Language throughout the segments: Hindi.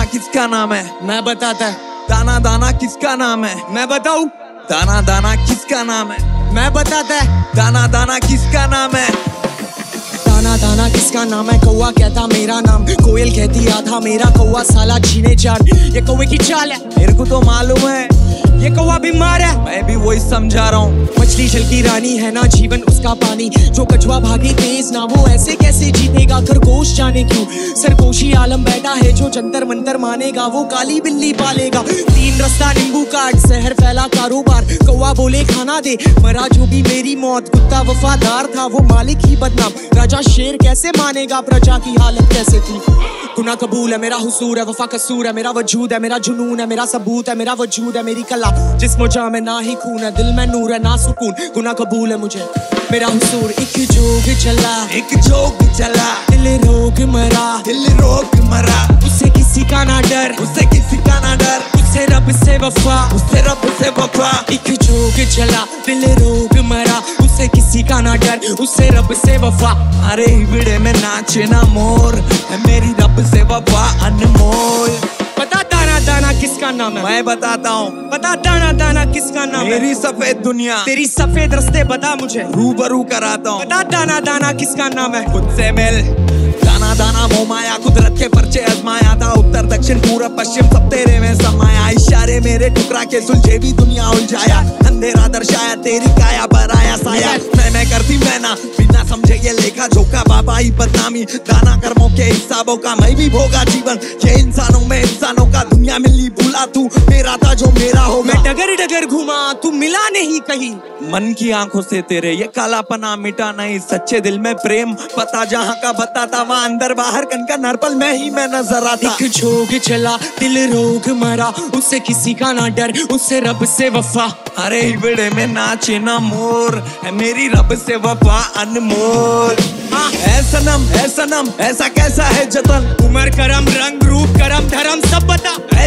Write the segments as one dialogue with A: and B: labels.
A: दाना किसका नाम है?
B: मैं बताता है।
A: दाना दाना किसका नाम है?
B: मैं बताऊं?
A: दाना दाना किसका नाम है?
B: मैं बताता है।
A: दाना दाना किसका नाम है?
B: दाना दाना किसका नाम है? कौवा कहता मेरा नाम, कोयल कहती आधा मेरा, कौवा साला छीने जान। ये कौवे की चाल है,
A: मेरे को तो मालूम है
B: ये कौवा बीमार है।
A: मैं भी वही समझा रहा हूँ।
B: मछली जल की रानी है ना, जीवन उसका पानी। जो कछुआ भागे तेज ना, वो ऐसे कैसे जीतेगा? खरगोश जाने क्यों सरगोशी आलम बैठा है। जो जंतर मंतर मानेगा, वो काली बिल्ली पालेगा। तीन रास्ता नींबू काट, शहर फैला कारोबार। कौवा बोले खाना दे, मरा जो भी मेरी मौत। कुत्ता वफादार था, वो मालिक ही बदनाम। राजा शेर कैसे मानेगा, प्रजा की हालत कैसे थी? गुनाह कबूल है, मेरा हुसूर है, वफा कसूर है। मेरा वजूद है, मेरा जुनून है, मेरा सबूत है। मेरा वजूद है, मेरी कला, जिस्म जा में ना ही खून है। दिल में नूर है, ना सुकून। गुनाह कबूल है मुझे, मेरा हुसूर। एक जोग चला,
A: एक जोग चला,
B: दिल रोग मरा,
A: दिल रोग मरा।
B: उससे किसी का ना डर,
A: उससे किसी का ना डर,
B: उससे रब से वफा,
A: उससे रब से वफा।
B: एक जोग चला, दिल रोग मरा, उससे किसी का ना डर, उससे रब से वफा।
A: अरे हिबड़े में नाचे ना मोर, है मेरी रब से वफा अनमोल।
B: बता दाना दाना किसका नाम है?
A: मैं बताता हूँ।
B: बता दाना दाना किसका नाम है?
A: मेरी सफेद दुनिया,
B: तेरी सफेद रस्ते बता मुझे,
A: रूबरू कराता हूँ।
B: बता दाना दाना किसका नाम है?
A: खुद से मिल। दाना दाना मोह माया, कुदरत के पर्चे आजमाया था। उत्तर दक्षिण पूरब पश्चिम सब तेरे में समाया। इशारे मेरे टुकड़ा के सुलझे भी दुनिया उलझाया। अंधेरा दर्शाया, तेरी काया पर आया साया। मैं करती मैना, बिना समझे ये लेखा जोखा। बाबा ही बदनामी, दाना कर्मों के हिसाबों का मैं भी भोगा जीवन। ये इंसानों में इंसानों का, दुनिया मिली भूला तू मेरा था जो मेरा होगा।
B: मैं डगर डगर घुमा, तू मिला नहीं कहीं।
A: मन की आंखों से तेरे ये कालापना मिटा नहीं। सच्चे दिल में प्रेम पता जहाँ का बताता, वहाँ अंदर बाहर कनका नरपल में ही मैं नजर आता।
B: एक जोग चला, दिल रोग मरा, उससे किसी का ना डर, उससे रब से वफा।
A: अरे हिबड़े में नाचे ना मोर, है मेरी रब से वफा अनमोल। ऐ सनम ऐसा कैसा है जतन?
B: उम्र करम रंग रूप करम धर्म सब बता।
A: ऐ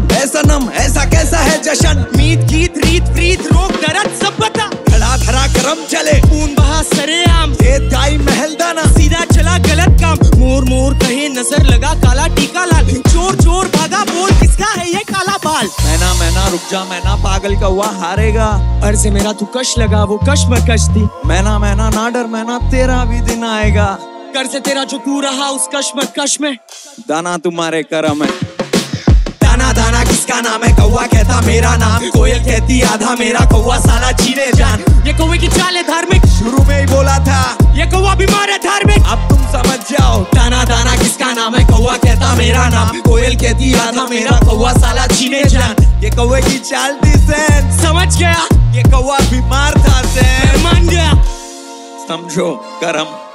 A: सनम ऐसा कैसा है जशन?
B: मीत गीत रीत प्रीत रोग दर्द सब बता।
A: खड़ा धरा करम चले,
B: खून बहा सरेआम,
A: दाई महल दाना,
B: सीधा चला गलत काम। मोर मोर कहे नजर लगा, काला टीका लाल। चोर चोर भागा, बोल किसका है ये काला बाल?
A: मैना रुक जा, मैना पागल का हुआ हारेगा।
B: अर्ज मेरा तू कश लगा, वो कश मकश थी।
A: मैना ना डर, मैना तेरा भी दिन आएगा।
B: कर से तेरा जो तू रहा उस कश मकश में,
A: दाना तुम्हारे करम है।
B: दाना दाना किसका नाम है? कौवा कहता मेरा नाम, कोयल कहती आधा मेरा, कौवा साला छीने जान। ये कौवे की चाल है धार्मिक,
A: शुरू में ही बोला था।
B: ये कौवा बीमार है धार्मिक,
A: अब तुम समझ जाओ।
B: दाना दाना किसका नाम है? कौवा कहता मेरा नाम, कोयल कहती आधा मेरा, कौवा साला छीने जान।
A: ये कौवे की चाल थी सैन,
B: समझ गया?
A: ये कौवा बीमार था सैन।
B: मान गया,
A: समझो करम।